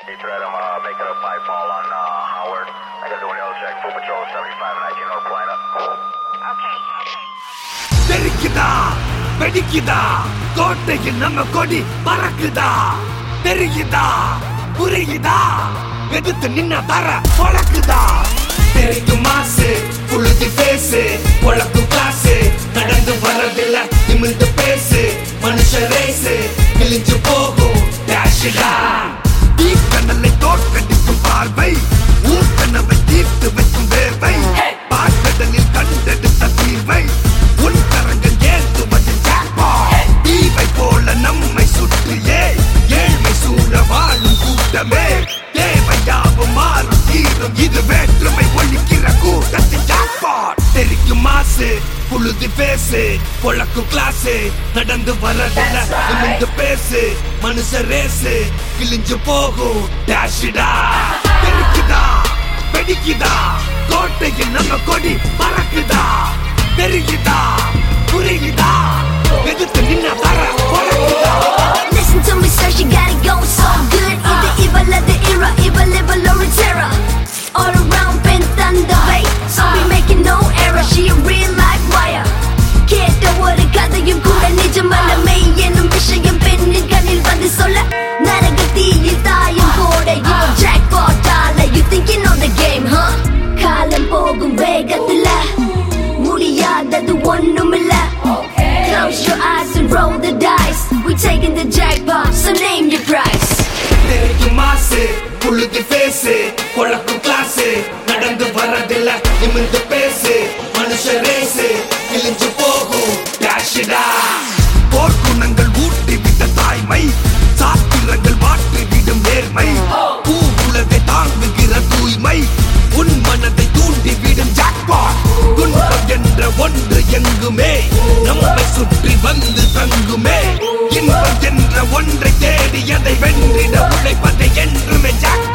Detroit, I'm making a pipe fall on Howard. I gotta do an L check. Full patrol 75 and 19 North Plano. Okay. தெரிக்குதா வெடிக்குதா கோட்டையில் நம்ம கொடி பறக்குதா தெரியுதா புரியுதா எதிர்த்து நின்ன தர பொழக்குதா தெரிக்கும் மாசு புழுதி பேசு பொழக்கும் காசு நடந்து வரதில்ல நிமிர்ந்து பேசு மனுஷ ரேசு கிழிஞ்சு போகும் டேஷிடா தீக்கணலை தோற்கடிக்கும் பார்வை ஊர்கனவை தீர்த்து வைக்கும் வேர்வை பாட்டடலில் கண்டெடுத்த தீர்வை உன் கரங்கள் ஏந்துவது ஜாக்பாட் தீவை போல நம்மை சுற்றியே ஏழ்மை சூழ வாழும் கூட்டமே தேவையாவும் மாறும் தீரும் இது வேற்றுமை ஒழிக்கிற கூட்டத்தின் ஜாக்பாட் தெரிக்கும் மாசு புழுதி பேசு பொழக்கும் கிளாஸு நடந்து வரதில்ல நிமிர்ந்து பேசு மனுஷ ரேசு கிழிஞ்சு போகும் டேஷிடா தெரிக்குதா வெடிக்குதா கோட்டையில் நம்ம கொடி பறக்குதா தெரியுதா புரியுதா எதிர்த்து நின்ன தர பொழக்குதா. Listen to me, sir, she got it going so good. Either evil of the era, evil or in terror. All around been thunder, babe. So we making no error. She a real life wire. கேட்ட ஒரு கதையும் கூட நிஜமல்ல மெய் என்னும் விஷயம் பெண்ணின் கண்ணில் வந்து சொல்ல நரகத்தீயில் தாயும் போட இவன் jackpot ஆல. You think you know the game, huh? காலம் போகும் வேகத்துல முடியாதது ஒண்ணுமில்ல. Close your eyes and roll the dice. We taking the jackpot, so name your price. தெரிக்கும் மாசு புழுதி பேசு பொழக்கும் கிளாஸு நடந்து வரதில்ல நிமிர்ந்து பேசு மனுஷ ரேசு கிழிஞ்சு போகும் டேஷிடா போர்க்குணங்கள் ஊட்டி விட்ட தாய்மை சாத்திரங்கள் மாற்றி விடும் நேர்மை பூ உலகை தாங்குகிற தூய்மை உன் மனதை தூண்டி விடும் ஜாக்பாட் துன்பம் என்ற ஒன்று எங்குமே நம்மை சுற்றி வந்து தங்குமே இன்பம் என்ற ஒன்றை தேடி அதை வென்றிட உழைப்பதை என்றுமே ஜாக்பாட்